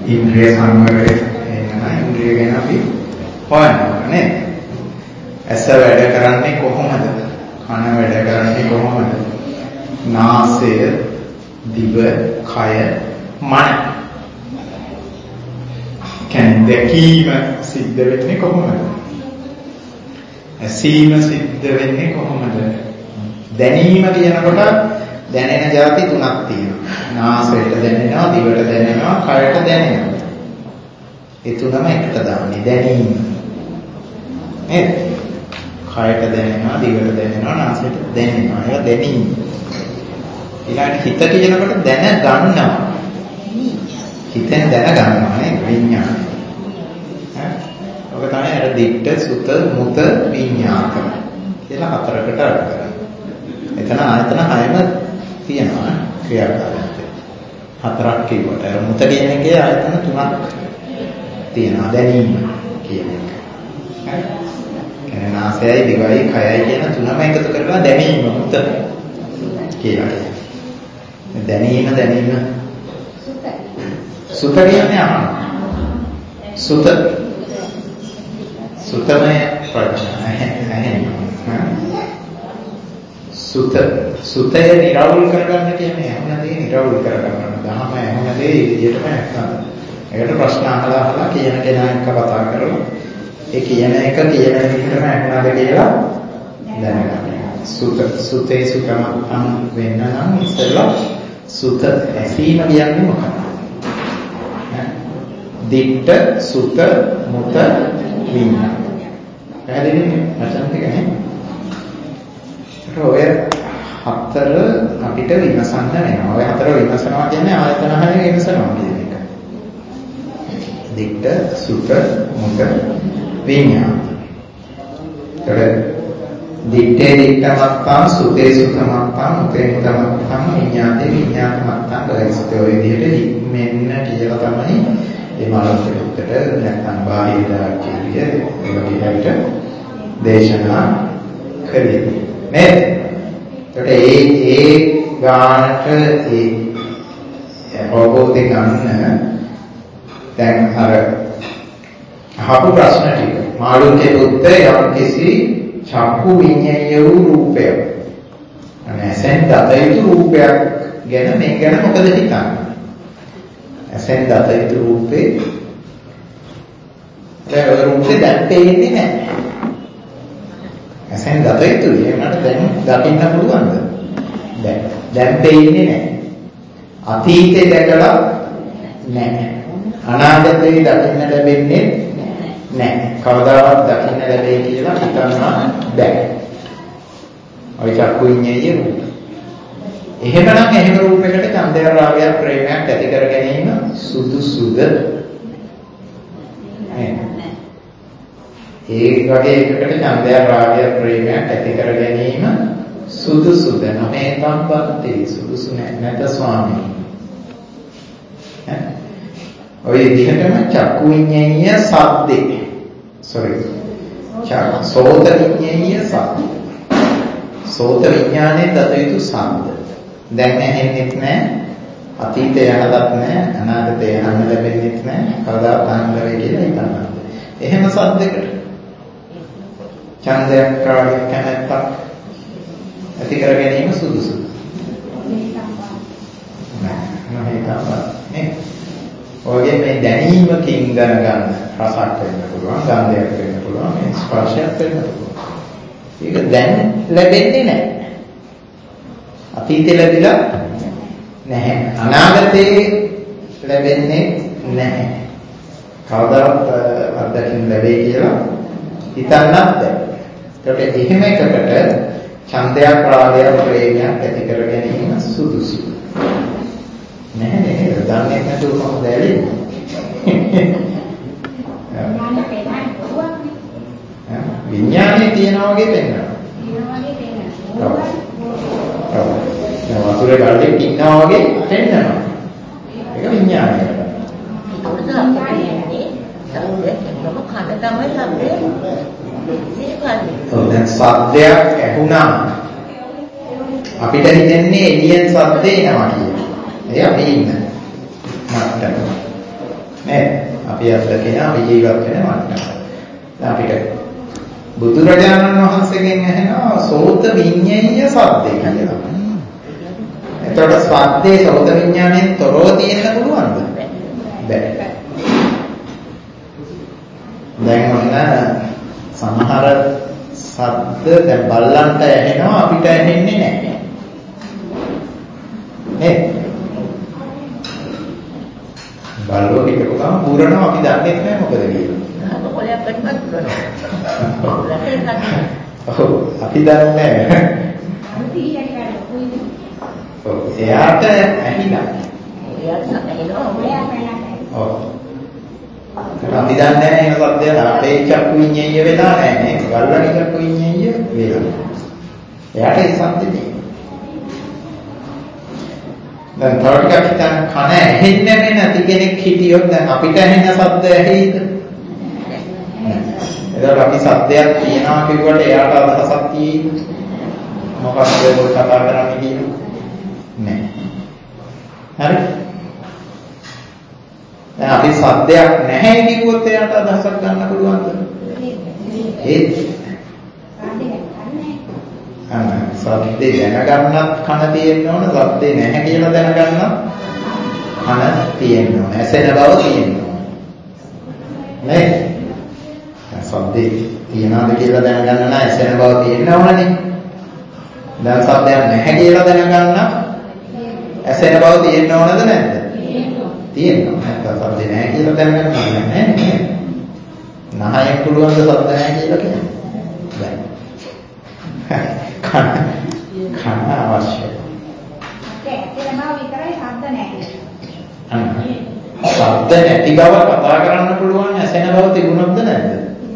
ඉන්ද්‍රිය සංවරය එනවා. ඉන්ද්‍රිය ගැන අපි හොයනවා නේද? ඇස වැඩ කරන්නේ කොහොමද? කන වැඩ කරන්නේ කොහොමද? නාසය, දිව, කය, මන. දැකීම සිද්ධ වෙන්නේ කොහොමද? ඇසීම සිද්ධ වෙන්නේ කොහොමද? දැනීම කියනකොට දැනෙන જાති තුනක් තියෙනවා. නාසයට දැනෙනවා, දිවට දැනෙනවා, කයට දැනෙනවා. ඒ තුනම එකට දාන්නේ දැනීම. නේද? කයට දැනෙනවා, දිවට දැනෙනවා, නාසයට දැනෙනවා. ඒක දැනීම. ඊළඟට හිත කියනකොට දැන ගන්නවා. හිතෙන් දැන ගන්නවා නේ විඥානය. ඔක තමයි අර දිට්ඨ, සුත, මුත, විඤ්ඤාත කියලා හතරකට අඩ කරන්නේ. එතන ආයතන 6ම තියෙනවා ක්‍රියාකාරීත්වය. හතරක් කියවට අර මුත කියන එකේ ආයතන 3ක් තියෙනවා දැනීම කියන එක. හරි. කියන්නේ නාසයයි, දිවයි, කයයි කියන තුනම එකතු කරලා දැනීම මුත කියලා කියනවා. දැනීම සුත කියන්නේ අහන. සුතමය ප්‍රඥා. සුතය නිරවුල් කරගන්න කියන්නේ හැමදේ නිරවුල් කරගන්න. දහම හැමදේ ඉදිරියටම නැත්නම්. ඒකට ප්‍රශ්න අහලා කියන කෙනා එක්ක කතා කරලා ඒ කියන එක කියන විදිහටම අහනවාද කියලා දැනගන්න. සුතේ සුතමත්ම් වෙන්න නම් ඉස්සෙල්ලා සුත ඇසීම කියන්නේ මොකක්ද? දිට්ඨ, සුත, මුත, විඤ්ඤාණ. පැහැදිලිද? වචන ටික නේ. ඔය හතර අපිට විමසන්න වෙනවා. ඔය හතර විමසනවා කියන්නේ ආයතන 6 විමසනවා කියන එක. දිට්ඨ, සුත, මුත, විඤ්ඤාණ. දිට්ඨේ දිට්ඨමත්තං, සුතේ සුතමත්තං, මුතේ මුතමත්තං, විඤ්ඤාතේ විඤ්ඤාතමත්තං ගයිස්තෝ විදිහට මෙන්න කියලා තමයි ඒ මානසිකත්වයට නැත්නම් බාහිර දාර්ශනිකය ඒ විදිහට දේශනා කරේ නේද? ඒකට ඒ ගානට ඒ අවබෝධය ගන්න දැන් අර අහපු ප්‍රශ්න ටික මාළුන්ගේ උත්තර යම් කිසි චක්කු විඤ්ඤාය වූ රූපයක් අනසෙන් දතයුතු රූපයක් ගැන මේ ගැන මොකද හිතන්නේ? ඇසෙන් දතයුතු රූපේ ඒ රූපේ දැන් පේන්නේ නැහැ. ඇසෙන් දතයුතුයි ඒකට දැන් දකින්න පුළුවන්ද? දැන් පේන්නේ නැහැ. අතීතේ දැකලා නැහැ. අනාගතේ දකින්න ලැබෙන්නේ නැහැ. කවදාවත් දකින්න ලැබෙයි කියලා හිතන්න බෑ. ඔය චක්කු විඤ්ඤාය රූප. එහෙමනම් එහෙම රූපයකට ඡන්දය රාගය ප්‍රේමයක් ඇති කර ගැනීම සුදුසුද? ඒ වගේ එකකට ඡන්දය රාගය ප්‍රේමයක් ඇති කර ගැනීම සුදුසුද? නැමේ සම්පatti සුදුසු නැත ස්වාමී. ඔය විදිහටම චක්කු විඤ්ඤාය සද්දේ. සෝත විඤ්ඤාය සද්ද. සෝත විඥානයේ දතයුතු සද්ද. දැන් ඇහෙන්නෙත් නැහැ, අතීතය අහලත් නැහැ, අනාගතය අහන්න ලැබෙන්නෙත් නැහැ, කවදාවත් අහන්න ලැබෙයි කියලා හිතන්න. එහෙම සද්දයකට ඡන්දයක් කාර්යයක් කැමැත්තක් ඇති කර ගැනීම සුදුසුද? නෑ. ඔයගේ මේ දැනීමකින් දැනගන්න රසක් වෙන්න පුළුවන්, ගන්ධයක් වෙන්න පුළුවන්, මේ ස්පර්ශයක් වෙන්න පුළුවන්. ඒක දැන් ලැබෙන්නේ නැහැ. අතීතේ ලැබිලා නැහැ. අනාගතේ ලැබෙන්නේ නැහැ. කවදාවත් අත්දැකීම් ලැබෙයි කියලා හිතන්නත් බැහැ. ඒකට එහෙම එකකට ඡන්දයක්, රාගයක්, ප්‍රේමයක් ඇති කර ගැනීම සුදුසුයි. නැහැ නේද? දන්නේ නැතුව කොහොමද ඇලෙන්නේ? විඥානයේ තියනවා වගේ පෙන්වනවා. වතුරේ ගල්ලෙක් ඉන්නවා වගේ පෙන්වනවා. ඒක විඥානය. දැන් සද්දයක් ඇහුණා අපිට හිතෙන්නේ එළියෙන් සද්ද එනවා කියලා. ඒ අපි ඉන්න මට්ටම. අපි අත්දකින අපි ජීවත් වෙන වටිනාකම. දැන් අපිට බුදුරජාණන් වහන්සේගෙන් ඇහෙනවා සෝත විඤ්ඤාණය සද්දේ කියලා. එතකොට සද්දේ සෝත විඤ්ඤාණයෙන් තොරව තියෙන්න පුළුවන්ද? බැහැ. දැන් ඔන්න සමහර සද්ද දැන් බල්ලන්ට ඇහෙනවා අපිට ඇහෙන්නේ නැහැ. නේද? බල්ලෝ හිටපු ගමන් පුරනවා අපි දන්නේ නැහැ මොකද කියලා. කොලයක් කටවත් පුරනවා. ඔව් අපි දන්නේ නැහැ. ඔව් එයාට ඇහිලා. එයාට ඇහෙනවා. ඔව්. අපි දන්නේ නැහැ මේ සද්දය අපේ චක්කු විඤ්ඤාණය වෙලා නැහැ නේ. බල්ලගේ චක්කු විඤ්ඤාණය වෙලා. එයාට ඒ සද්දේ දැන් තව ටිකක් හිතන්න කන ඇහෙන්නේ නැති කෙනෙක් හිටියොත් දැන් අපිට ඇහෙන ශබ්ද ඇහෙයිද? එතකොට අපි ශබ්දයක් තියනවා කියුවට එයාට අදහසක් තියෙයිද? මොකක්ද ඔය කතා කරන්නේ කියන්නේ? නෑ. හරි? දැන් අපි ශබ්දයක් නැහැ කිව්වොත් එයාට අදහසක් ගන්න පුළුවන්ද? ඒත් සද්දේ දැනගන්නත් කන තියෙන්න ඕන, සද්දේ නැහැ කියලා දැනගන්නත් කන තියෙන්න ඕන. ඇසෙන බව තියෙන්න ඕන. නේද? සද්දේ තියනවාද කියලා දැනගන්න නම් ඇසෙන බව තියෙන්න ඕනනේ. දැන් සද්දයක් නැහැ කියලා දැනගන්න ඇසෙන බව තියෙන්න ඕනද නැද්ද? තියෙනවා. නැත්නම් සද්දේ නැහැ කියලා දැනගන්න නැහැ නේද? නහයෙන් පුළුවන් ද සද්ද නැහැ කියලා කියන්නේ? බැහැ. කන අවශ්‍යයි. ඇත්තටම විතරයි ශබ්ද නැහැ. ශබ්ද නැති බව කතා කරන්න පුළුවන් ඇසෙන බව තිබුණොත්ද නැද්ද?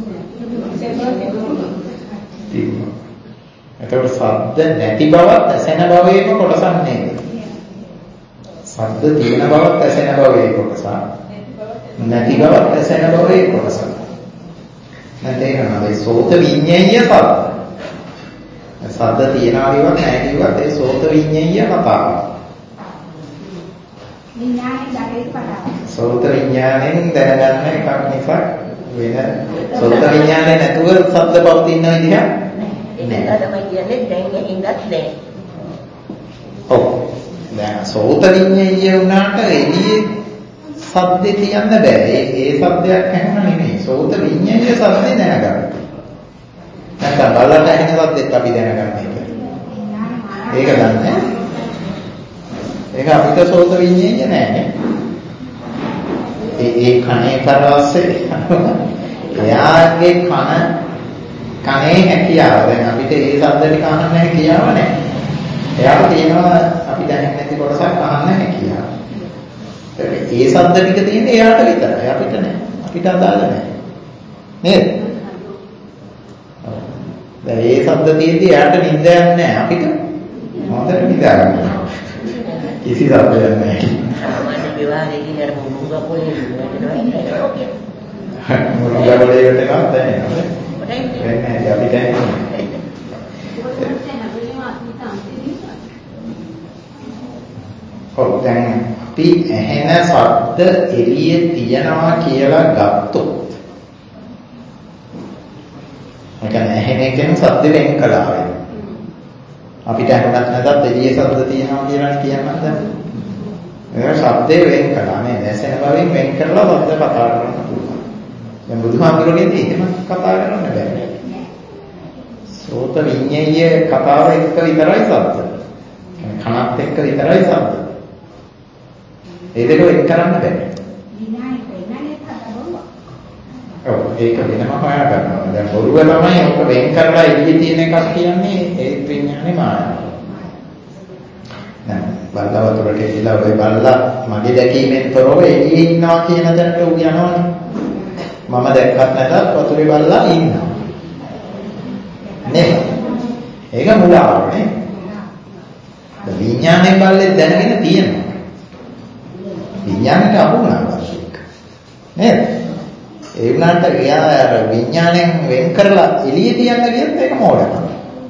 තිබුණා. ඒතකොට ශබ්ද නැති බවත් ඇසෙන බවේම කොටසක් නේද? ශබ්ද තියෙන බවත් ඇසෙන බවේ කොටසක්. නැති බවත් ඇසෙන බවේ කොටසක්. නැතේනවා ඒ සෝත විඤ්ඤාණය ශබ්ද. ශබ්ද තියනවා කියවත් නැහැ කියවත් ඒ සෝත විඤ්ඤාණය කතාව. විඥාණයෙන් දැකේ කතාව. සෝත විඤ්ඤාණයෙන් දැනගන්න එකක් නිසා වෙන සෝත විඤ්ඤාණය නැතුව ශබ්ද පවතින විදිහ නෑ. ඒක තමයි කියන්නේ දැන් ඉඳත් නැහැ. ඔව්. දැන් සෝත විඤ්ඤාණය වුණාට එළියේ ශබ්ද තියන්න බෑ. ඒ ශබ්දයක් ඇහෙන්න නෙමෙයි. සෝත විඤ්ඤාණය ශබ්දේ දැනගන්න. නැත්නම් බලන්න ඇහෙන සද්දෙත් අපි දැනගන්න එක. ඒක දන්නේ. ඒක අපිට සෝත විඤ්ඤාණය නෑනේ. ඒ කනේ කරවස්සේ එයාගේ කනේ හැකියාව. දැන් අපිට ඒ ශබ්ද ටික අහන්න හැකියාව නෑ. එයාට තියෙනවා අපි දැනෙන්නේ නැති කොටසක් අහන්න හැකියාව. ඒ ශබ්ද ටික තියෙන්නේ එයාට විතරයි. අපිට නෑ. අපිට අදාළ නෑ. නේද? දැන් ඒ ශබ්ද තියෙද්දි එයාට නිින්ද යන්නේ නැහැ. අපිට හොඳට නිින්ද ගන්නවා. කිසි ශබ්දයක් නැහැ. සාමාන්‍ය විවාහයේදී අර මුරුංගා පොලේ මුරුංගා පොලේ වැටෙනවා දැනෙනවා. වෙන්නේ අපිට ඔව් දැන් අපි ඇහෙන ශබ්ද එළියේ තියනවා කියලා ගත්තොත් ඇහෙන එකෙන් සද්ද වෙන් කළා වෙනවා. අපිට අහන්නත් නැතත් එළියේ ශබ්ද තියෙනවා කියලා කියන්නත් දැන්. ඒක ශබ්දේ වෙන් කළා නේද? ඇසෙන බවෙන් වෙන් කරලා ශබ්ද කතා කරන්න පුළුවන්. දැන් බුදුහාමුදුරගෙන්දී එහෙම කතා කරන්න බෑ. සෝත විඤ්ඤාණය කතාව එක්ක විතරයි ශබ්ද. කනත් එක්ක විතරයි ශබ්ද. ඒ දෙක වෙන් කරන්න බෑ. ඔව් ඒක වෙනම හොයා ගන්නවා. දැන් බොරුව තමයි ඔක වෙන් කරලා එළියේ තියෙන එකක් කියන්නේ ඒ විඥානේ මායාව. දැන් බල්ලා වතුරට ගිහලා ඔය බල්ලා මගේ දැකීමෙන් තොරව එළියේ ඉන්නවා කියන තැනට උ යනවනේ. මම දැක්කත් නැතත් වතුරේ බල්ලා ඉන්නවා. නේද? ඒක මුලාව නේ. දැන් විඥානේ බල්ලේ දැනගෙන තියෙනවා. විඥානට අහු වුණා ඒක. නේද? ඒ වුණාට එයා අර විඥාණයෙන් වෙන් කරලා එළිය තියන්න කියත් ඒක මෝඩකම.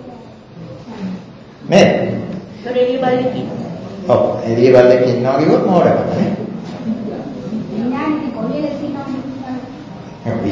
නේද? එළිය බල්ලෙක් ඉන්නවා. ඔව් එළිය බල්ලෙක් ඉන්නවා කිව්වොත් මෝඩකම නේ. විඥානේ කොහේද තියෙනවද?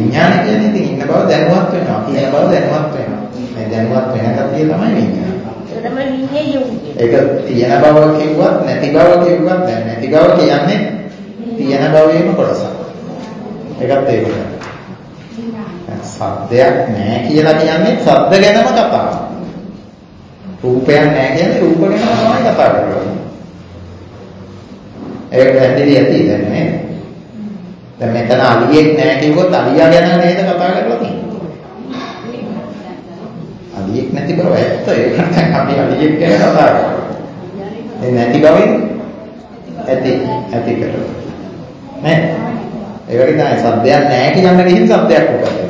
විඥාන කියන්නේ ඉතින් ඉන්න බව දැනුවත් වෙනවා. තියෙන බව දැනුවත් වෙනවා. මේ දැනුවත් වෙන කතිය තමයි විඥාන. ඒක තමයි විඤ්ඤාණය යොමුනේ. ඒක තියෙන බව කිව්වත් නැති බව කිව්වත් දැන් නැති බව කියන්නේ තියෙන බවේම කොටසක්. ඒකත් ඒකයි. සද්දයක් නැහැ කියලා කියන්නේ සද්ද ගැනම කතාවක්. රූපයක් නැහැ කියන්නේ රූප ගැනම තමයි කතා කරන්නේ. ඒක පැහැදිලි ඇති දැන් නේද? දැන් මෙතන අලියෙක් නැහැ කිව්වොත් අලියා ගැන නේද කතා කරලා තියෙන්නේ. අලියෙක් නැති බව ඇත්ත. ඒක නම් අපි අලියෙක් ගැන කතා කරනවා. ඒ නැති බවෙන් ඇති කරලා. නේද? ඒ වගේ තමයි සද්දයක් නැහැ කියන්න ගිහින් සද්දයක් උපදිනවා.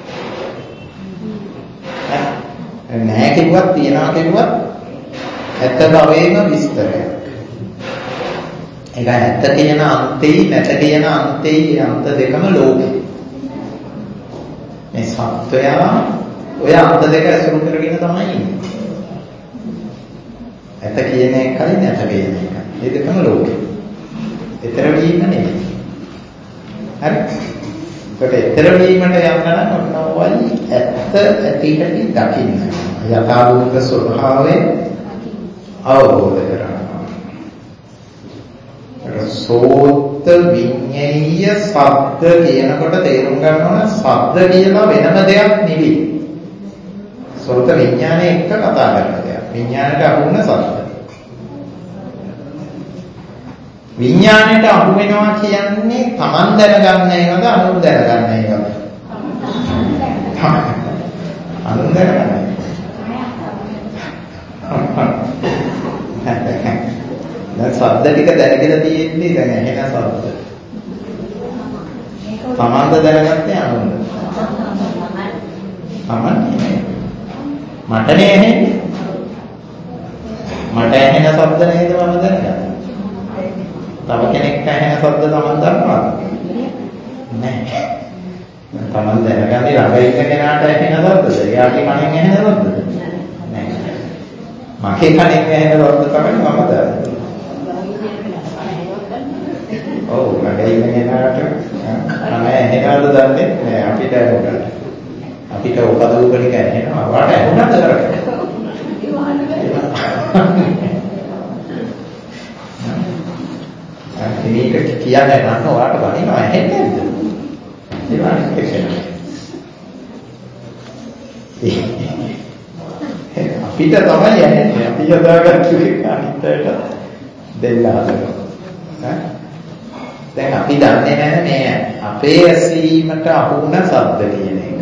නැහැ කිව්වත් තියනවා කිව්වත් ඇත්ත බවේම විස්තරයක්. ඒක ඇත්ත කියන අන්තේ නැත කියන අන්තේ අන්ත දෙකම ලෝකේ. මේ සත්‍යය ඔය අන්ත දෙක ඇසුරු කරගෙන තමයි ඉන්නේ. ඇත කියන එකයි නැත කියන එකයි. මේ දෙකම ලෝකේ. ඊතර වීම නෙමෙයි. හරි? ඒකට ඊතර වීමට යන්න නම් ඔන්නෝවයි ඇත්ත ඇති හැටි දකින්න. යථාභූත ස්වභාවය අවබෝධ කරගන්න. සෝත විඤ්ඤාය ශබ්ද කියනකොට තේරුම් ගන්න ඕන ශබ්ද කියලා වෙනම දෙයක් නෙවෙයි. සෝත විඤ්ඤාණය එක්ක කතා කරන දෙයක්. විඤ්ඤාණයට අහු වෙන ශබ්ද. විඤ්ඤාණයට අහු වෙනවා කියන්නේ Taman දැනගන්න ඒවද අනුන් දැනගන්න ඒවද? අනුන් දැනගන්න. දැන් ශබ්ද ටික දැනගෙන තියෙන්නේ දැන් ඇහෙන ශබ්ද. Tamanද දැනගත්තේ අනුන්ද? Taman නෙමෙයි. මටනේ ඇහෙන්නේ. මට ඇහෙන ශබ්ද නේද මම දැනගන්නේ. තව කෙනෙක් ඇහෙන ශබ්ද Taman දන්නවද? නැහැ. Taman දැනගන්නේ ළඟ ඉන්න කෙනාට ඇහෙන ශබ්දද? එයාගේ කනෙන් ඇහෙන ශබ්දද? නැහැ. මගේ කනෙන් ඇහෙන ශබ්ද තමයි මම දන්නේ. ඔව් ළඟ ඉන්න කෙනාට කන ඇහෙනවද දන්නේ නැහැ. අපිට ඇහුණා. අපිට උපදූපනික ඇහෙනවා. වාට ඇහුණාද කරන්නේ? මේක කියන්නේ නම් ඔයාට බනිනවා ඇහෙන්නේ නැද්ද? ඒක අනිත් අපිට තමයි ඇහෙන්නේ. අපි හදාගත්තු එක අනිත් අයට දෙන්න හදනවා. දැන් අපි දන්නේ නැහැ මේ අපේ ඇසීමට අහු වුණ ශබ්ද කියන එක.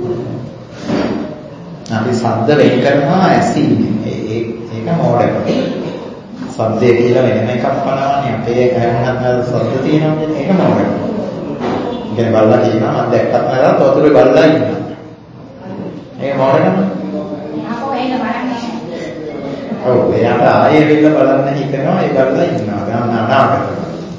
අපි ශබ්ද වෙන් කරනවා ඇසීමෙන්. ඒක මොඩකම. ශබ්දය කියලා වෙනම එකක් පනවන්නේ අපේ ඇහුණත් නැද ශබ්ද තියෙනවා කියන්නේ ඒක මොකක්ද? ඉතින් බල්ලා කියනවා මම දැක්කත් නැද තොතුරේ බල්ලා ඉන්නවා. ඒක මොකටද? ඔව් එයාට ආයෙ වෙන්න බලන්න හිතනවා ඒ බල්ලා ඉන්නවා. ගන්න අනාගතේ.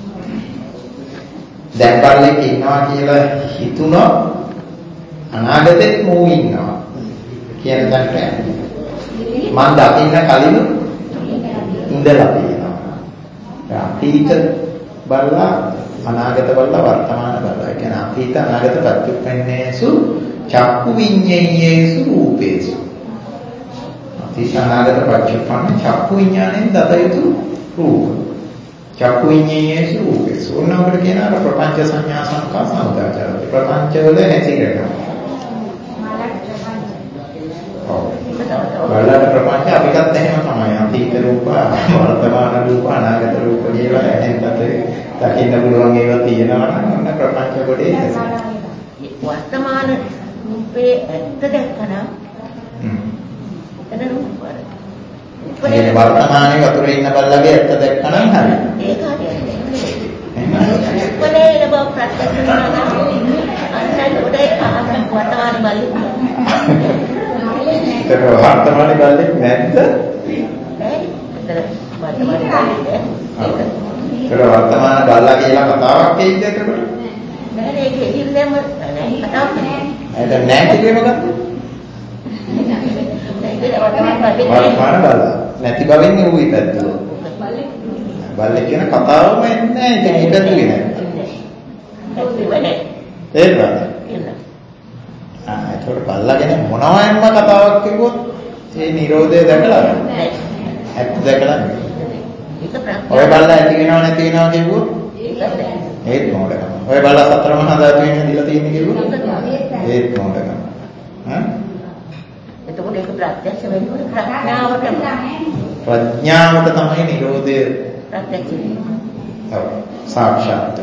දැන් බල්ලෙක් ඉන්නවා කියලා හිතුණොත් අනාගතෙත් මෝ ඉන්නවා. කියන දණ්ඩ මම දකින්න කලින් ඉඳලා තියෙනවා. අතීත බලලා අනාගත බලලා වර්තමාන බලලා. ඒ කියන්නේ අතීත අනාගත ප්‍රත්‍යක්ෂණයේසු චක්කු විඤ්ඤාණයේසු රූපේසු. අතීත අනාගත ප්‍රත්‍යක්ෂණ චක්කු විඤ්ඤාණයෙන් දත යුතු රූප. චක්කු විඤ්ඤාණයේසු රූපේසු. ඕනකට කියනවා ප්‍රපංච සංඥා සංකා සමුදාචර. ප්‍රපංච වල හැසිරෙනවා. බලන්න ප්‍රපංච අපිටත් එහෙම තමයි. අතීත රූප, වර්තමාන රූප, අනාගත රූප කියලා එහෙන්ට දකින්න පුළුවන් ඒවා තියෙනවා නම් ඔන්න ප්‍රපංච කොටේ වර්තමාන රූපේ ඇත්ත දැක්කනම් එතන රූප. ඒ වර්තමානයේ වතුරේ ඉන්න බල්ලගේ ඇත්ත දැක්කනම් හරි. ඒක හරියන්නේ. උපනේ ඉන බව ප්‍රත්‍යක්ෂ කරනවා. අන්නත් උඩේ වර්තමාන බලය. ඒක වර්තමානයේ බලන්නේ නැද්ද? ඒක වර්තමාන බල්ලා කියලා කතාවක් එයිද එතකොට? නෑ ඒක ඉල්ලෙම නෑ කතාවක් නෑ. ඒක නෑ කිව්වේ මොකක්ද? වර්තමාන බල්ලා නැති බවෙන් ඌයි පැද්දුවා. බල්ලෙක් කියන කතාවම එන්නේ නෑ. ඉතින් ඒක ඇතුලේ නෑ. ඒක නෑ. තියෙනවා කිව්වොත් ඒත් මොඩකම. ඔය බලලා සතර මහා ධාතුවෙන් හැදිලා තියෙන්නේ කිව්වොත් ඒත් මොඩකම. හා? එතකොට ඒක ප්‍රත්‍යක්ෂ වෙන්නේ ප්‍රඥාවට තමයි නිරෝධය ප්‍රත්‍යක්ෂ වෙන්නේ. ඔව් සාක්ෂාත්.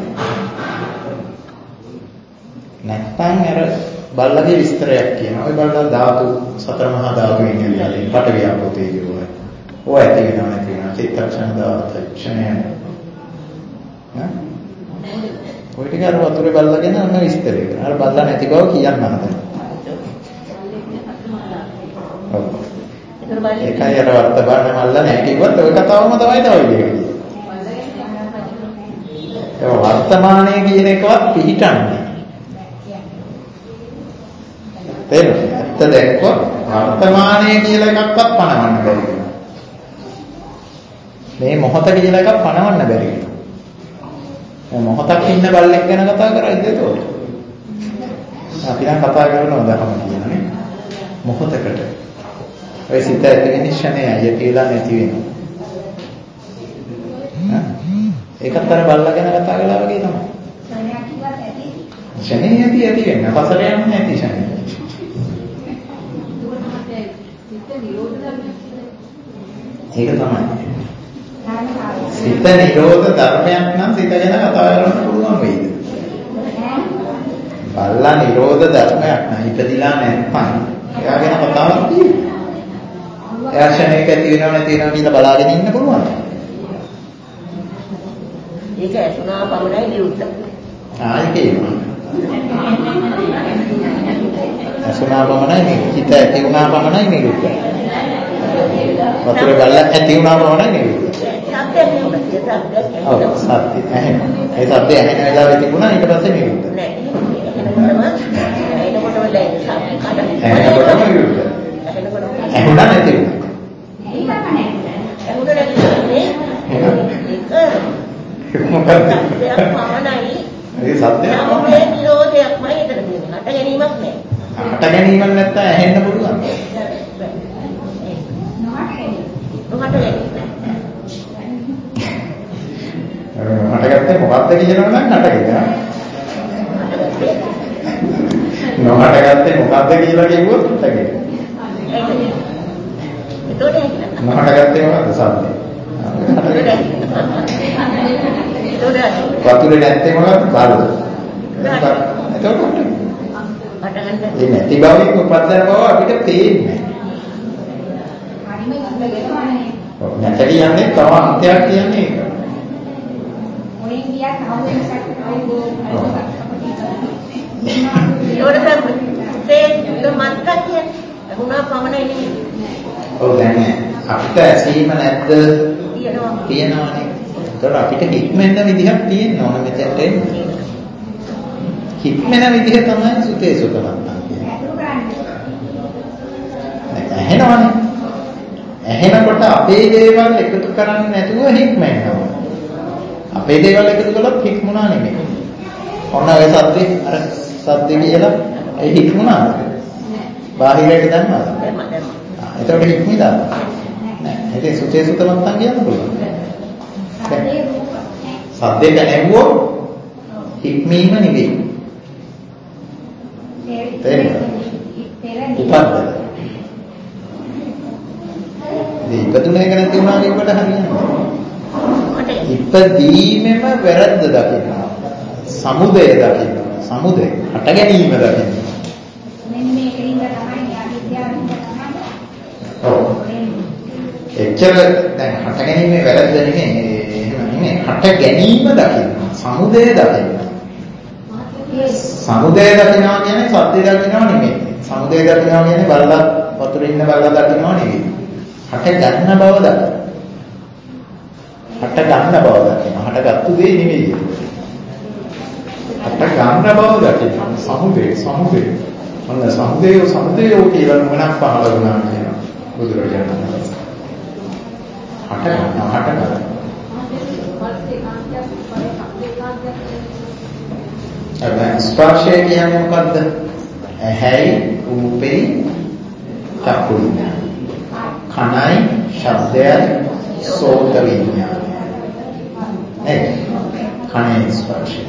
නැත්නම් අර බල්ලගේ විස්තරයක් කියනවා. ඔය බල්ලා ධාතු සතර මහා ධාතුවෙන් හැදිලා තියෙන පඨවි ආපෝ තේජෝ වල. ඔය ඇති වෙනවා නැති වෙනවා චිත්තක්ෂණ දාතක්ෂණය. හා? ඔය ටික අර වතුරේ බල්ලගෙන අන්න විස්තරය කරනවා. අර බල්ලා නැති බව කියන්න හදනවා. ඔව්. ඒකයි අර වර්තමාන මල්ල නැහැ කිව්වත් ඔය කතාවම තමයි තව ඉන්නේ. ඒ වර්තමානයේ කියන එකවත් පිළිටන්නේ. තේරුණාද? ඇත්ත දැක්කොත් වර්තමානයේ කියලා එකක්වත් පණවන්න බැරි වෙනවා. මේ මොහොත කියලා එකක් පණවන්න බැරි වෙනවා. මේ මොහොතක් ඉන්න බල්ලෙක් ගැන කතා කරයිද එතකොට? අපි දැන් කතා කරනවා දහම කියන්නේ මොහොතකට. ඔය සිත ඇති වෙන ක්ෂණයයි කියලා නැති වෙනවා. ඒකත් අර බල්ලා ගැන කතා කළා වගේ තමයි. ක්ෂණේ ඇති වෙන්න පසර යන්නේ නැති ක්ෂණේ. ඒක තමයි. සිත නිරෝධ ධර්මයක් නම් සිත ගැන කතා කරන්න පුළුවන් වෙයිද? බල්ලා නිරෝධ ධර්මයක් නම් ඉපදිලා නැත්නම් එයා ගැන කතාවක් තියෙනවා. එයා ක්ෂණයක ඇති වෙනව නැති වෙනව කියලා බලාගෙන ඉන්න පුළුවන්. ඒක ඇසුනා පමණයි නිරුද්ධ. ඒකේ. ඇසුනා පමණයි හිත ඇති වුණා පමණයි නිරුද්ධ. වතුර ගල්ලා ඇති වුණා පමණයි නිරුද්ධ. ඔව් සත්‍ය ඇහෙනවා. ඒ සත්‍ය ඇහෙන වෙලාවෙ තිබුණා ඊට පස්සේ නිරුද්ධ. නෑ. එනකොටම දැන් ඇහෙනකොටම නිරුද්ධ. ඇහුණා නැති වුණා. ඇහුණා නැති වුණේ මොකක්ද? සත්‍යයක් පමණයි. ඒ සත්‍යයක් පමණයි. නිරෝධයක්මයි එතන තියෙන්නේ. හට ගැනීමක් නෑ. හට ගැනීමක් නැත්තම් ඇහෙන්න පුළුවන්. නොහට ගැනීම. හටගත්තේ මොකක්ද කියනවා නම් හටගෙන. නොහටගත්තේ මොකක්ද කියලා කිව්වොත් හටගෙන. නොහටගත්තේ මොකක්ද සත්‍ය? වතුරේ නැත්තේ මොකක්ද? බාලද. එතකොට ඒ නැති බවෙන් උපදින බව අපිට පේන්නේ නැහැ. නැත කියන්නේ තව අන්තයක් කියන්නේ ඒක. ඔයෙන් ගියත් අවුලක් ඒක මත්කා කියන්නේ වුණා පමණයි නෙමෙයි. ඔව් දැන් අපිට ඇසීම නැද්ද? තියෙනවා. තියෙනවානේ. ඒතකොට අපිට හික්මෙන්න විදිහක් තියෙන්න ඕන මෙතෙන්ට එන්න. හික්මෙන විදිහ තමයි සුතේ සුතවන්තන් කියන්නේ. ඇහෙනවනේ. ඇහෙනකොට අපේ දේවල් එකතු කරන්නේ නැතුව හික්මෙන්න ඕන. අපේ දේවල් එකතු කළොත් හික්මුණා නෙමෙයි. ඔන්න ඔය සද්දේ අර සද්දේ කියලා ඒ හික්මුණාද? බාහිරයට දැම්මද? එතකොට හික්මිලා. නෑ. ඒක සුතේ සුතවන්තන් කියන්න පුළුවන්. සද්දේ දැනෙව්වොත් හික්මීම නෙවෙයි. උපද්ද. මේ ඉපදුනේ ගැන තියුණා කියවට හරියන්නේ. ඉපදීමෙම වැරද්ද දකිනවා. සමුදය දකිනවා. සමුදය හට ගැනීම දකිනවා. මෙන්න මේකෙන්ද තමයි අවිද්‍යාවෙන් තමයි. ඔව්. එච්චර දැන් හට ගැනීමේ වැරද්ද නෙමෙයි. එහෙම නෙමෙයි. හට ගැනීම දකිනවා. සමුදය දකිනවා. සමුදය දකිනවා කියන්නේ සත්‍ය දකිනවා නෙමෙයි. සමුදය දකිනවා කියන්නේ බලලා වතුරේ ඉන්න බලලා දකිනවා නෙමෙයි. හට ගන්න බව දකිනවා. හට ගන්න බව දකිනවා. හටගත්තු දේ නෙමෙයි. හට ගන්න බව දකිනවා. සමුදය මොන සමුදයෝ කියලා මොනක් පහළ වුණා කියනවා. බුදුරජාණන් වහන්සේ. හට ගන්න. ස්පර්ශය කියන්නේ මොකද්ද? ඇහැයි රූපේ චක්කු විඤ්ඤාණය. කනයි ශබ්දයයි සෝත විඤ්ඤාණය. කනේ ස්පර්ශය.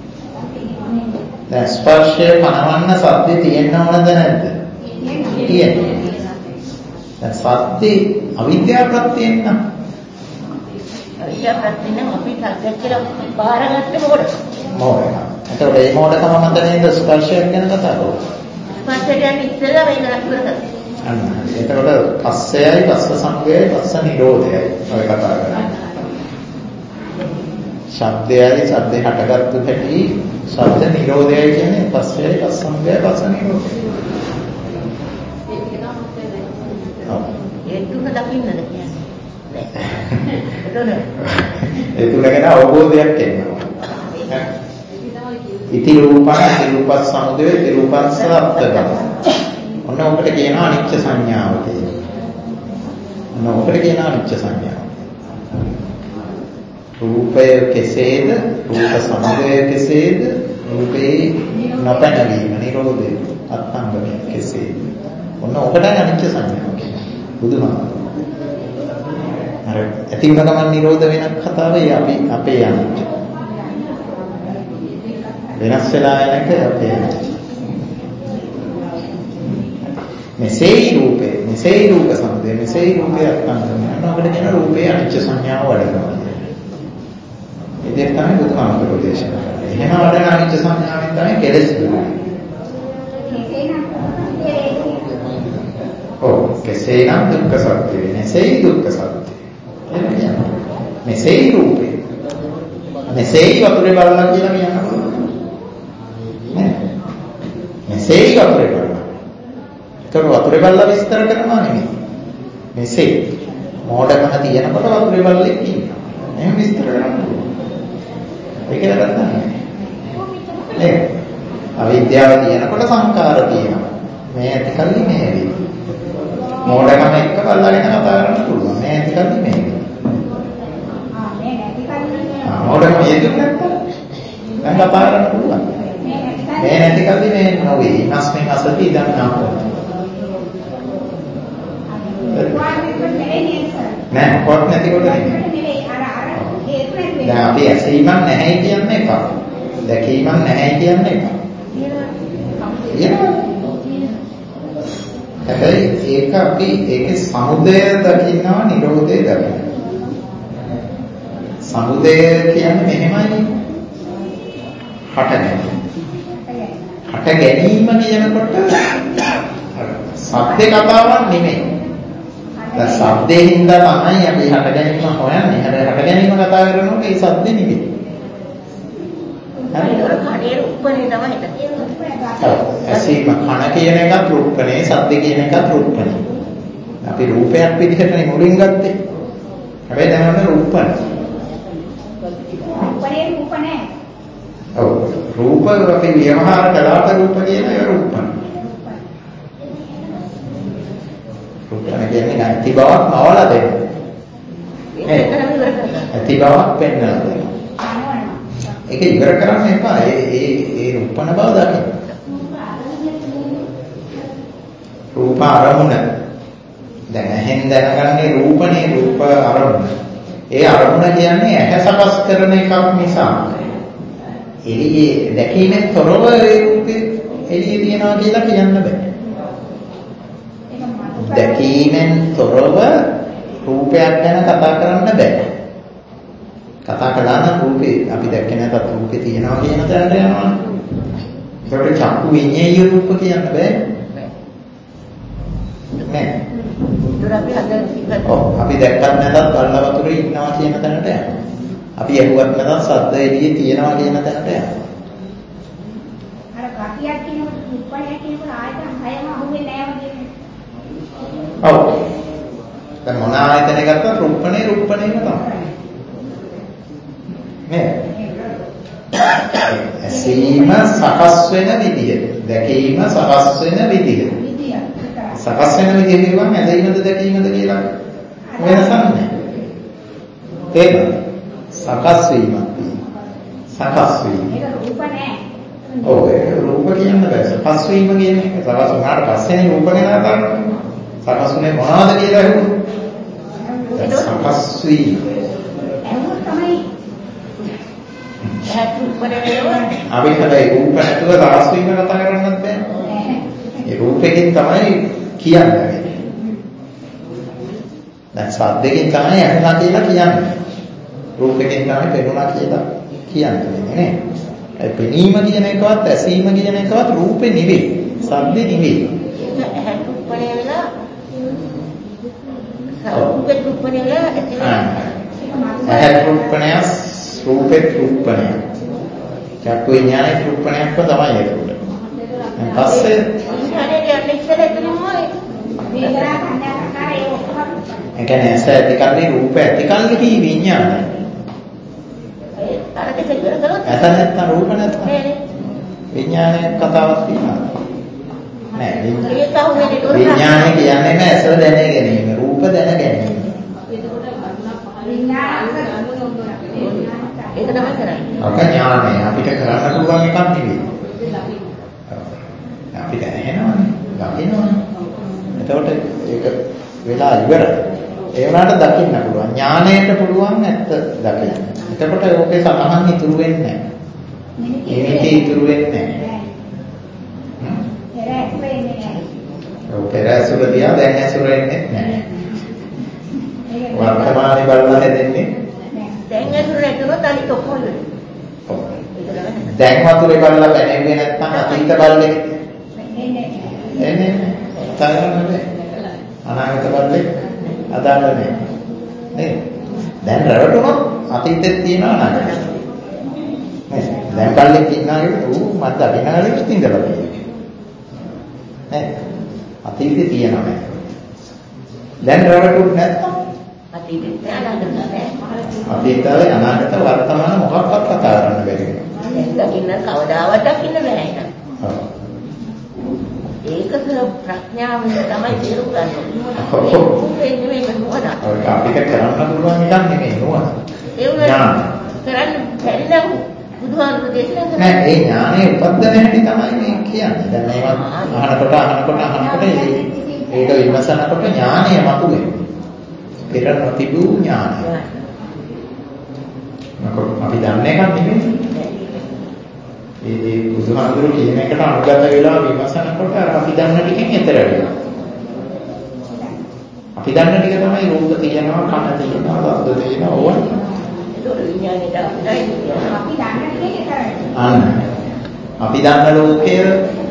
දැන් ස්පර්ශය පනවන්න සද්දේ තියෙන්න ඕනද නැද්ද? තියෙනවා. දැන් සද්දේ අවිද්‍යාව ප්‍රත්‍යයෙන් නම් අවිද්‍යාව ප්‍රත්‍යයෙන් අපි සත්‍ය කියලා බාරගත්තේ මොකටද? මොකක්ද? එතකොට මේ මොඩකම මත නේද ස්පර්ශයක් ගැන කතා කරන්නේ. ස්පර්ශය කියන්නේ ඉස්සෙල්ලා වෙනස් කරගන්න. අන්න. එතකොට පස්සයයි පස්ස සංගයයි පස්ස නිරෝධයයි ඔය කතා කරන්නේ. ශබ්දයයි ශබ්දේ හටගත්තු හැටි ශබ්ද නිරෝධයයි කියන්නේ පස්සයයි පස්ස සංගයයි පස්ස නිරෝධයයි. ඒ තුන දකින්නද කියන්නේ? ඒ තුන ගැන අවබෝධයක් එනවා. ඉති රූපස් සමුදය ඉති රූපස්ස අත්තගම. ඔන්න ඔකට කියනවා අනිච්ච සංඥාව කියලා. ඔන්න ඔකට කියනවා අනිච්ච සංඥාව. රූපය කෙසේද? රූප සමුදය කෙසේද? රූපේ නොපැනවීම නිරෝධය අත්ංගමය කෙසේද? ඔන්න ඔකටයි අනිච්ච සංඥාව කියන්නේ. බුදුහාමුදුරුවෝ. අර ඇති වුණ ගමන් නිරෝධ වෙන කතාවේ අපි අපේ අනිච්ච වෙනස් වෙලා යනක අපේ මෙසේයි රූප සමුදය මෙසේයි රූපේ අත්ංගමය. අන්නකට කියන රූපේ අනිච්ච සංඥාව වඩනවා. ඒක තමයි බුදුහාමුදුරුවෝ දේශනා කරන්නේ. එහෙම වඩන අනිච්ච සංඥාවෙන් තමයි කෙලෙස් දුන්නේ. කෙසේනම් දුක්ඛ සත්‍ය මෙසේයි දුක්ඛ සත්‍ය. මෙසේයි රූපේ. මෙසේයි වතුරේ බලනවා කියලා කියනවා. මෙසේයි වතුරේ බලනවා. ඒක වතුරේ බලලා විස්තර කරනවා නෙමෙයි. මෙසේ මොඩකම තියෙනකොට වතුරේ බලලේ කියනවා. එහෙම විස්තර කරනවා. ඒක නේද? නේ. අවිද්‍යාව තියෙනකොට සංකාර තියෙනවා. මේ ඇතිකල්ලි මේ වෙයි. මොඩකම එක්ක බලලාගෙන කතා කරන්න පුළුවන්. මේ ඇතිකල්ලි මේ වෙයි. මේ නැතිකල්ලි මොඩකම යෙදුනේ නැත්තම් දැන් කතා කරන්න පුළුවන්. මේ නැතිකල්ලි මේ නොවේ. ඉස්මෙන් අසති ඉඳන් නාපෝ. නෑ කොහොත් නැතිකොට නෙමෙයි. දැන් අපි ඇසීමක් නැහැ කියන්නේ එකක්. දැකීමක් නැහැ කියන්නේ එකක්. හැබැයි ඒක අපි ඒකේ සමුදය දකින්නවා නිරෝධය දකින්නවා. සමුදය කියන්නේ මෙහෙමයි. හට ගැනීම කියනකොට සත්‍ය කතාවක් නෙමෙයි. දැන් සද්දේ හින්දා තමයි අපි හට ගැනීම හොයන්නේ. හැබැයි හට ගැනීම කතා කරනකොට ඒ සද්දේ නෙමෙයි. හරි ඒක කණේ උප්පනේ තමයි ඒක. ඇසීම කන කියන එකත් රූපනේ, සද්ද කියන එකත් රූපනේ. අපි රූපයක් විදිහටනේ මුලින් ගත්තේ. හැබැයි දැන් ඔන්න රූපනේ. රූප නෑ. ඔව්. රූප අපි ව්‍යවහාර කළාට රූප කියන එක රූපනේ. රූපනේ කියන්නේ නැති බවක් නවලා දෙන්න. ඇති බවක් පෙන්වලා දෙන්න. ඒක ඉවර කරන්න එපා. ඒ රූපන බව දකින්න. රූප අරමුණ. දැන් ඇහෙන් දැනගන්නේ රූපනේ රූප අරමුණ. ඒ අරමුණ කියන්නේ ඇහැ සකස් කරන එකක් නිසා. එළියේ දැකීමෙන් තොරව ඒ රූපේ එළියේ තියනවා කියලා කියන්න බෑ. දැකීමෙන් තොරව රූපයක් ගැන කතා කරන්න බෑ. කතා කළා නම් රූපේ අපි දැක්කේ නැතත් රූපේ තියෙනවා කියන තැනට යනවා. ඒකට චක්කු විඤ්ඤාය රූප කියන්න බෑ. නෑ. අපි දැක්කත් නැතත් බල්ලා වතුරේ ඉන්නවා කියන තැනට යනවා. අපි ඇහුවත් නැතත් ශබ්ද එළියේ තියෙනවා කියන තැනට යනවා. අර ගතියක් කියනකොට රූපණයක් කියනකොට ආයතන හයම අහුවෙන්නේ නැහැ වගේ. ඔව්. දැන් මොන ආයතනය ගත්තත් රූපණේම තමයි. නේද? ඇසීම සකස් වෙන විදිය, දැකීම සකස් වෙන විදිය. සකස් වෙන විදිය කියවම ඇදීමද දැකීමද කියලා වෙනසක් නැහැ. ඒක සකස් වීමක්. සකස් වීම. ඒක රූප නෑ. ඔව් ඒක රූප කියන්න බෑ. සකස් වීම කියන්නේ සකස් වුණාට පස්සේනේ රූප ගැන කතා කරන්නේ. සකස් වුණේ මොනවද කියලා අහුවොත්. සකස් වීම. රූපණය වෙනවා. අපි හැබැයි රූප නැතුව රාස් වීම කතා කරන්නත් බෑ. ඒ රූපයෙන් තමයි කියන්නේ. දැන් සද්දකින් තමයි ඇහෙනවා කියලා කියන්නේ. රූපයෙන් තමයි පෙනුණා කියලා කියන්නේ නේ. ඒ පෙනීම කියන එකවත් ඇසීම කියන එකවත් රූපේ නෙවෙයි. සද්දේ නෙවෙයි. ඇහැ රූපණය වෙලා රූපේ රූපණය වෙලා ඇහැ රූපණය රූපේ රූපණය. චක්කු විඥානේ රූපණයක්ව තමයි ඒක. පස්සේ විඥානේ කියන්නේ ඉස්සෙල්ලා එතනම ඒ කියන්නේ ඇස ඇති කල්ලි රූප ඇති කල්ලි කී විඥානයි. අර දෙක ඉවර කරොත් ඇස නැත්නම් රූප නැත්නම් විඥානයේ කතාවක් තියෙනවා. නෑ විඥානය කියන්නේ නෑ ඇස දැන ගැනීම, රූප දැන ගැනීම. ඒක තමයි කරන්නේ. ඔක ඥානය අපිට කරන්න පුළුවන් එකක් නෙවෙයි. අපිට ඇහෙනවනේ, දකින්නවනේ. එතකොට ඒක වෙලා ඉවරයි. ඒ වුණාට දකින්න පුළුවන්. ඥාණයට පුළුවන් ඇත්ත දකින්න. එතකොට ඕකේ සතහන් ඉතුරු වෙන්නේ නැහැ. නිමිති ඉතුරු වෙන්නේ නැහැ. පෙර ඇසුර දිහා දැන් ඇසුර එන්නේ නැහැ. වර්තමානයේ බලලා හැදෙන්නේ දැන් ඇසුර නැතුනොත් අනිත් ඔක්කොම දැන් වතුරේ බලලා බැනෙන්නේ නැත්නම් අතීත බලලේ එන්නේ නැහැ. අනාගත බලලේ අදාළ නැහැ. නේද? දැන් රැවටුණොත් අතීතෙත් තියෙනවා අනාගතෙත්. නේද? දැන් කල්ලෙක් ඉන්නවා කියලා මට අදිනාලෙත් ඉඳලා තියෙනවා. නේද? අතීතේ තියෙනවා නේද? දැන් රැවටුනේ නැත්නම් අතීතේ අනාගතේ අතීතයේ අනාගත වර්තමාන මොකක්වත් කතා කරන්න බැරි වෙනවා. දකින්න කවදාවත් දකින්න බෑ ඒක. ඒක ප්‍රඥාවෙන් තමයි තේරුම් ගන්න ඕනේ. ඒක නෙමෙයි නුවණ. ඒක අපිට කරන්න පුළුවන් එකක් නෙමෙයි නුවණ. ඒ වුණාට කරන්න බැරි නම් බුදුහාමුදුරු දේශනා කරා. නෑ ඒ ඥානෙ උපද්දන හැටි තමයි මේ කියන්නේ. දැන් මේවා අහනකොට ඒක විමසනකොට ඥානය මතුවේ. පෙර නොතිබූ ඥානය. අපි දන්නේ එකක් නෙමෙයි. ඒ බුදුහාමුදුරු කියන එකට අනුගත වෙලා විමසනකොට අපි දන්න ටිකෙන් එතර වෙනවා. අපි දන්න ටික තමයි රූප තියෙනවා, කන තියෙනවා, ශබ්ද තියෙනවා ඕවා. ඒක විඥානයට අපි දන්න ටිකේ එතර වෙනවා. අපි දන්න ලෝකය ඒක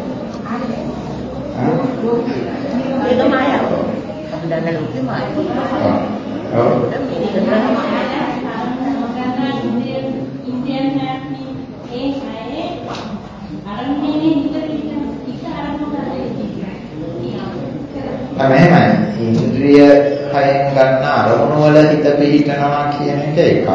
මායාව. අපි දන්න ලෝකේ මායාව. ඔව්. එහෙමයි. ඉන්ද්‍රිය හයෙන් ගන්න අරමුණු වල හිත පිහිටනවා කියන එක එකක්.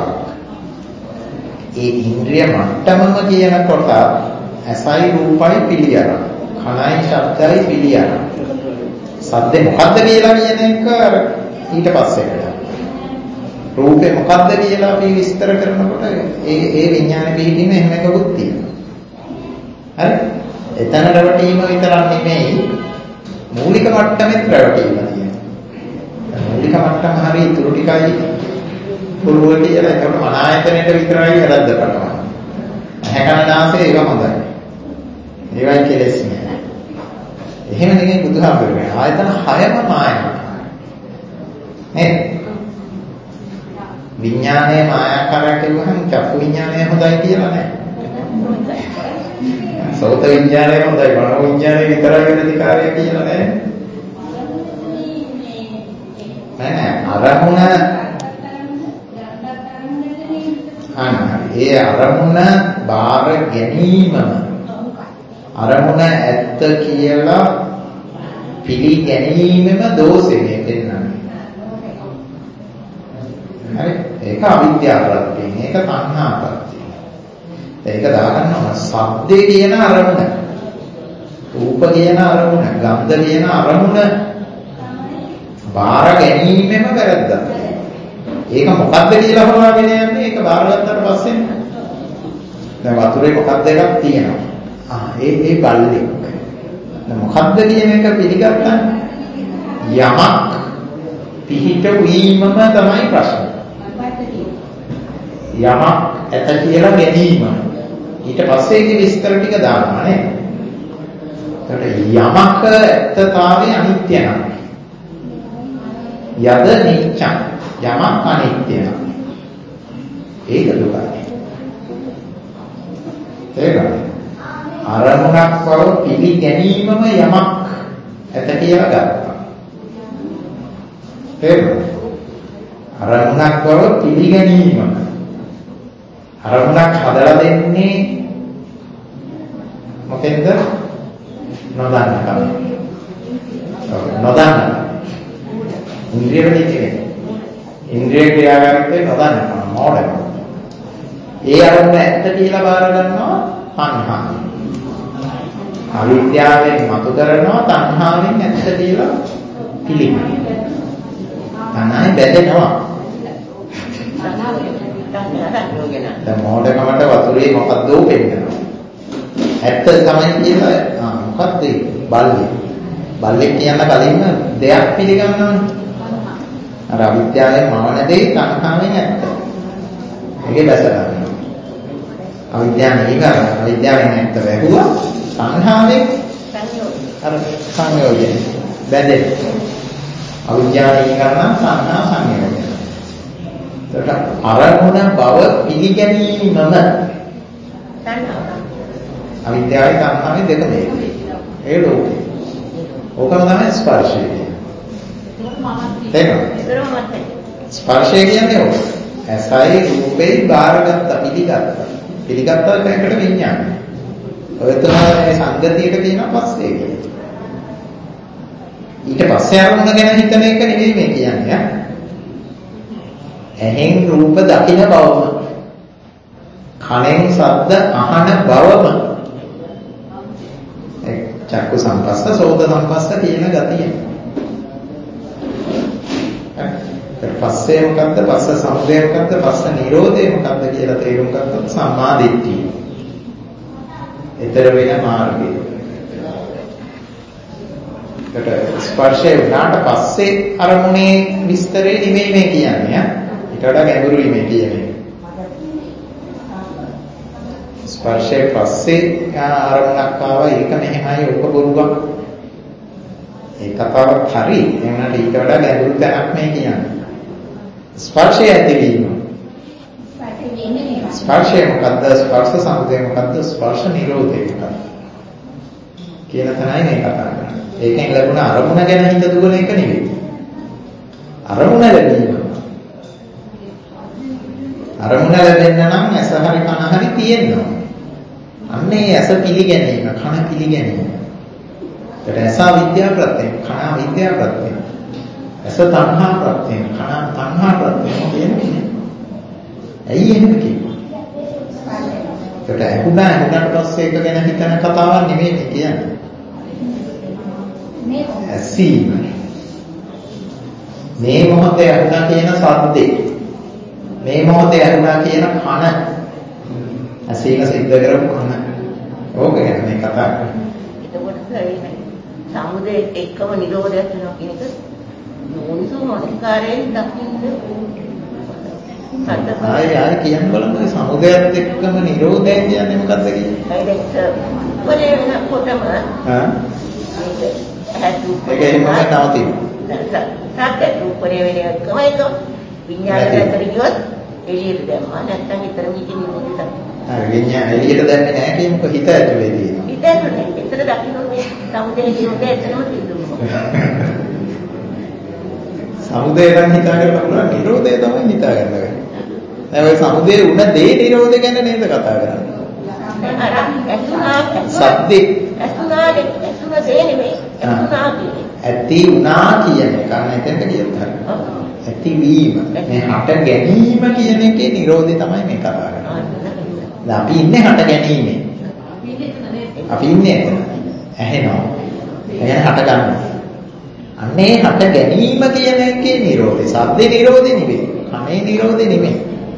ඒ ඉන්ද්‍රිය මට්ටමම කියනකොට ඇසයි රූපයි පිළියරන. කනයි ශබ්දයි පිළියරන. සද්දේ මොකද්ද කියලා කියන එක ඊට පස්සේ වෙනවා. රූපේ මොකද්ද කියලා අපි විස්තර කරනකොට ඒ විඥාන පිළිහිම එහෙම එකකුත් තියෙනවා. හරි? එතන රැවටීම විතරක් නෙමෙයි මූලික මට්ටමෙත් රැවටීම තියෙනවා. මූලික මට්ටම හරිය ඉතුරු ටිකයි පුළුව කියලා ඒකට මන ආයතනයට විතරයි වැරද්ද කරනවා. ඇහැකනාසය ඒක හොඳයි. ඒවයි කෙලෙස් නෑ. එහෙම නෙමෙයි බුදුහාමුදුරුවෝ. ආයතන 6ම මායාවක්. නේද? විඥානයේ මායාකාරය කියුවහම චක්කු විඥානය හොඳයි කියලා නෑ. සෝත විඥානය හොඳයි, මනෝ විඥානය විතරයි වෙනදිකාරය කියලා නෑ. නෑ අරමුණ ඒ අරමුණ බාර ගැනීමම අරමුණ ඇත්ත කියලා පිළිගැනීමම දෝෂෙනේ පෙන්වන්නේ. හරි? ඒක අවිද්‍යාව ප්‍රත්‍යයෙන්, ඒක තණ්හා ප්‍රත්‍යයෙන්. ඒක දාගන්නවා සබ්දේ කියන අරමුණ, රූප කියන අරමුණ, ගන්ධ කියන අරමුණ බාර ගැනීමම වැරද්දක්. ඒක මොකද්ද කියලා හොයාගෙන යන්නේ ඒක බාරගත්තට පස්සේ දැන් වතුරේ මොකක්ද එකක් තියෙනවා. ඒ බල්ලෙක්. දැන් මොකද්ද කියන එක පිළිගත්තා යමක් පිහිට වීමම තමයි ප්‍රශ්නේ. යමක් ඇත කියලා ගැනීම. ඊට පස්සේ ඒක විස්තර ටික දානවා නේද? ඒකට යමක ඇත්තතාවය අනිත්‍ය නම් යද නිච්ඡං යමක් අනිත්‍ය නම් ඒක දුකයි. තේරුණාද? අරමුණක් බව පිළිගැනීමම යමක් ඇත කියලා ගත්තා. තේරුණාද? අරමුණක් බව පිළිගැනීමම අරමුණක් හදලා දෙන්නේ මොකෙන්ද? නොදන්නකම. නොදන්න. ඉන්ද්‍රිය වලින් ඉන්ද්‍රිය ක්‍රියාකාරීත්වය නොදන්නකම මොඩම. ඒ අරමුණ ඇත්ත කියලා බාර ගන්නවා තණ්හාව. අවිද්‍යාවෙන් මතු කරනවා තණ්හාවෙන් ඇත්ත කියලා පිළිගන්නවා. තණ්හාවෙන් බැඳෙනවා. දැන් මොඩකමට වතුරේ මොකද්ද වෙන්නනවා. ඇත්ත තමයි කියලා මොකද්ද බල්ලේ. බල්ලේ කියන කලින්ම දෙයක් පිළිගන්නවනේ. අර අවිද්‍යාවෙන් මවන දේ තණ්හාවෙන් ඇත්ත. ඒකේ දැස ගන්නවා. අවිද්‍යාවෙන් ඇත්ත වැහුවා තණ්හාවෙන් අර සංයෝජන බැඳෙන. අවිද්‍යාවෙන් කරන තණ්හා සංයෝජන. ඒකට අරමුණ බව පිළිගැනීමම තණ්හාව. අවිද්‍යාවයි තණ්හාවයි දෙක දෙක. ඒ ලෝකේ. ඕකම තමයි ස්පර්ශය කියන්නේ. තේරුණාද? ස්පර්ශය කියන්නේ ඕක. ඇසයි රූපේ බාරගත්ත පිළිගත්තා ඒකට විඥානය. ඔය තමයි සංගතියට කියන පස්සේ කියන්නේ. ඊට පස්සේ අරමුණ ගැන හිතන එක නෙවෙයි මේ කියන්නේ. ඇහෙන් රූප දකින බවම කනෙන් ශබ්ද අහන බවම චක්කු සංපස්ස සෝත සංපස්ස කියන ගතිය. පස්සේ මොකද්ද? පස්ස සමුදය මොකද්ද? පස්ස නිරෝධය මොකද්ද කියලා තේරුම් ගත්තොත් සම්මා දිට්ඨිය. ඊතර වෙන මාර්ගය. ඒකට ස්පර්ශය වුණාට පස්සේ අරමුණේ විස්තරේ නෙමෙයි මේ කියන්නේ. ඊට වඩා ගැඹුරුයි මේ කියන්නේ. ස්පර්ශයේ පස්සේ අරමුණක් ආවා ඒක මෙහෙමයි ඔක බොරුවක්. ඒ කතාවක් හරි. එන්නට ඊට වඩා ගැඹුරු තැනක් මේ කියන්නේ. ස්පර්ශය ඇතිවීම. ස්පර්ශය මොකද්ද? ස්පර්ශ සමුදය මොකද්ද? ස්පර්ශ නිරෝධය මොකද්ද? කියන තැනයි මේ කතා කරන්නේ. ඒකෙන් ලැබුණ අරමුණ ගැන හිත දුවන එක නෙවෙයි. අරමුණ ලැබීම. අරමුණ ලැබෙන්න නම් ඇස හරි කන හරි තියෙනවා. අන්නේ ඇස පිළිගැනීම, කන පිළිගැනීම. ඒකට ඇස විද්‍යා ප්‍රත්‍යය, කන විද්‍යා ප්‍රත්‍යය. ඇස තණ්හා ප්‍රත්‍යය, කන තණ්හා ප්‍රත්‍යය කියන්නේ. ඇයි එහෙම කියන්නේ? ඒකට ඇහුණාට පස්සේ ඒක ගැන හිතන කතාවක් නෙමෙයි කියන්නේ. ඇසීම. මේ මොහොතේ ඇහුණා කියන සද්දේ. මේ මොහොතේ ඇහුණා කියන කන. ඇසීම සිද්ධ කරපු කන. ඕක ගැන මේ කතා කරන්නේ. එතකොට සමුදේ එක්කම නිරෝධයක් වෙනවා කියන එක යෝනිසෝ මනසිකාරයෙන් දකින්න ආය කියන්න බලන්න සමුදයත් එක්කම නිරෝධය කියන්නේ මොකද්ද කියන්නේ? ඒක වෙනකොටම ඒක එහෙමම නවතිනවා. සත්‍ය රූපේ වෙන එකම එක විඥානයට ගියොත් එළියට දැම්මා නැත්නම් විතරම ඉති නිරෝධය තමයි. හරි විඥාන එළියට දැම්මේ නැහැ කියමුකෝ හිත ඇතුලේ තියෙනවා. හිත ඇතුලේ එතන දකින්න මේ සමුදේ නිරෝධය එතනම තියෙනවා. සමුදේ නම් හිතාගෙන පුළුවන් නිරෝධය තමයි හිතාගන්න බැහැ. දැන් ඔය සමුදේ උන දේ නිරෝධය ගැන නේද කතා කරන්නේ? සද්දේ ඇතුණා දේ නෙමෙයි ඇතුණා කියන්නේ. ඇති උනා කියන එක අන්න එතනට කියත් හරියි. ඇතිවීම මේ හට ගැනීම කියන එකේ නිරෝධය තමයි මේ කතා කරන්නේ. දැන් අපි ඉන්නේ හට ගැනීමේ. අපි ඉන්නේ එතන. ඇහෙනවා. එහෙනම් හට ගන්නවා. අන්නේ හට ගැනීම කියන එකේ නිරෝධය. සද්දේ නිරෝධය නෙවෙයි. කනේ නිරෝධය නෙවෙයි.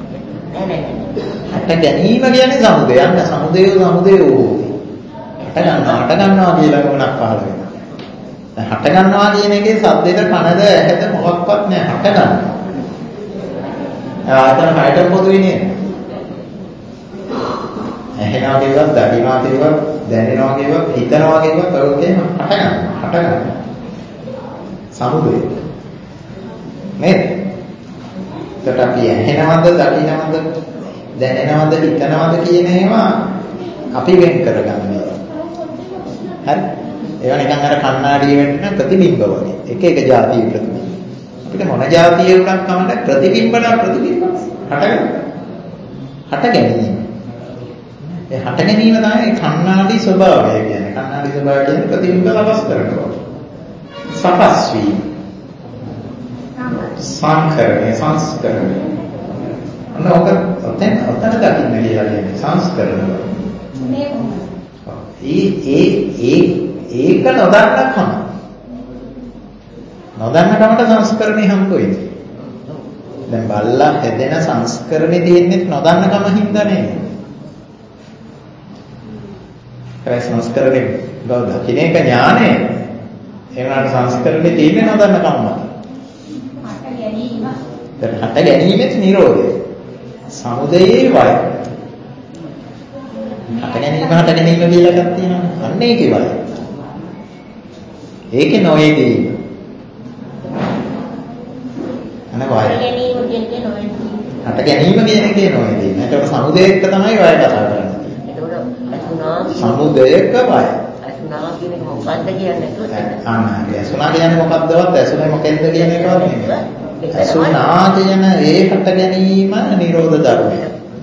හට ගැනීම කියන්නේ සමුදය. යන්න සමුදය හට ගන්නවා කියලා මොනක් පහළ වෙනවා. දැන් හට ගන්නවා කියන එකේ සද්දේට කනද ඇහැද මොකක්වත් නැහැ. හට ගන්නවා. ආයතන හයට පොදුයි නේද? ඇහෙනවා කියවත්, දකින්නවා කියවත්, දැනෙනවා කියවත්, හිතනවා කියවත් ඔයකේම හටගන්න. සමුදය. නේද? එතකොට අපි ඇහෙනවද, දකින්නවද, දැනෙනවද, හිතනවද කියන ඒවා අපි වෙන් කරගන්නවා. හරි? ඒවා නිකන් අර කණ්ණාඩියේ වෙන්න ප්‍රතිබිම්බ වගේ. එක જાතිය ප්‍රතිබිම්බ. අපිට මොන જાතිය උනක් කමන්න ප්‍රතිබිම්බ හට ගැනීම. ඒ හට ගැනීම තමයි කණ්ණාඩි ස්වභාවය කියන්නේ. කණ්ණාඩි ස්වභාවය කියන්නේ ප්‍රතිබිම්බ ලබස් කරනවා. සකස් වීම. සංකරණය සංස්කරණය. ඔතන දකින්න කියලා කියන්නේ සංස්කරණය. ඒක නොදන්නකම. නොදන්නකමට සංස්කරණය හම්බ වෙන්නේ. දැන් බල්ලා හැදෙන සංස්කරණේ තියෙන්නේ නොදන්නකම හින්දා නේ. ඒ සංස්කරණේ බව දකින්න එක ඥානය. ඒ වුණාට සංස්කරණේ තියෙන්නේ නොදන්නකම මත. හට ගැනීමෙත් නිරෝධය. සමුදයේ වය. හට ගැනීම කියලා එකක් තියෙනවා. අන්න ඒකේ වය. ඒකේ නොයේදී. අන වය. හට ගැනීම කියන එකේ නොයේදී. ඒකට සමුදයක තමයි වය කතා කරන්නේ. සමුදයක වය. අසුනා කියන එක මොකක්ද කියන්නේ? අසුනා කියන්නේ මොකක්දවත් අසුනේ මොකෙන්ද කියන එකවත් නෙමෙයි. අසුනා කියන ඒ හට ගැනීම නිරෝධ ධර්මය.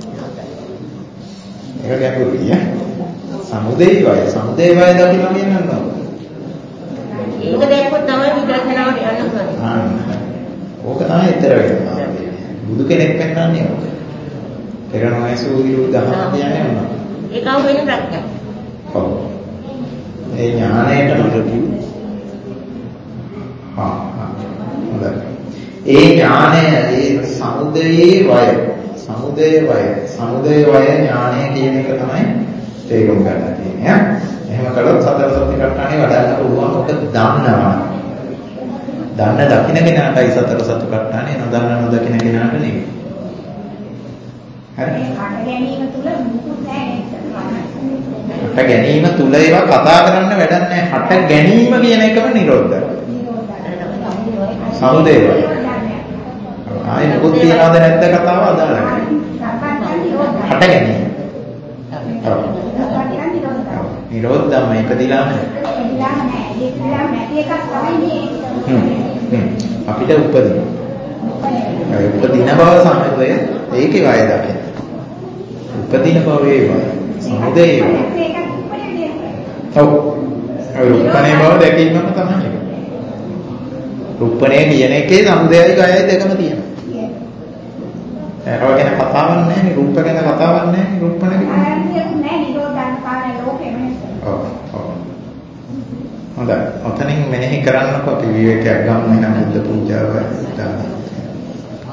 ඒක ගැඹුරුයි. සමුදේ වය දකින්න කියනවා. ඒක දැක්කොත් තමයි විදර්ශනාවට යන්න පුළුවන්. ඕක තමයි ඊතර වෙනවා. බුදු කෙනෙක් පෙන්නන්නේ ඕක. පෙරණෝයසු විරු දහම කියන්නේ මොනවද? ඒක අහු වෙන ප්‍රඥා. ඔව්. ඒ ඥාණයට මොකද? හොඳයි. ඒ ඥානය ඒ සමුදයේ වය ඥානය කියන එක තමයි තේරුම් ගන්න තියෙන්නේ. එහෙම කළොත් සතර සතිපට්ඨානෙ වඩන්න පුළුවන්. ඔක දන්නවා. දන්න දකින්න කෙනාටයි සතර සතිපට්ඨානෙ නොදකින්න කෙනාට නෙවෙයි. හරි? හට ගැනීම තුල ඒවා කතා කරන්න වැඩක් නැහැ. හට ගැනීම කියන එකම නිරෝධයි. සමුදේ වය. ආයේ මොකද තියනවද නැද්ද කතාව අදාළ නැහැ. හට ගැනීම. නිරෝධ ධම්ම ඉපදිලාම අපිට උපදින. උපදින බව සමුදය ඒකේ වය දකින්න. උපදින බව ඒවා සමුදේ ඒවා. ඔව්. උපනේ බව දැකීමම තමයි. රූපණය කියන එකේ සමුදයයි ගයයි දෙකම තියෙනවා. ඒක ගැන කතාවක් නැහැ නේ රූප ගැන කතාවක් නැහැ නේ රූපණ කියන්නේ. නැහැ නිරෝධාන කාරණේ ලෝකෙම නේ. ඔව්. හොඳයි. ඔතනින් මෙනෙහි කරන්නකො අපි විවේකයක් ගමු එන බුද්ධ පූජාව.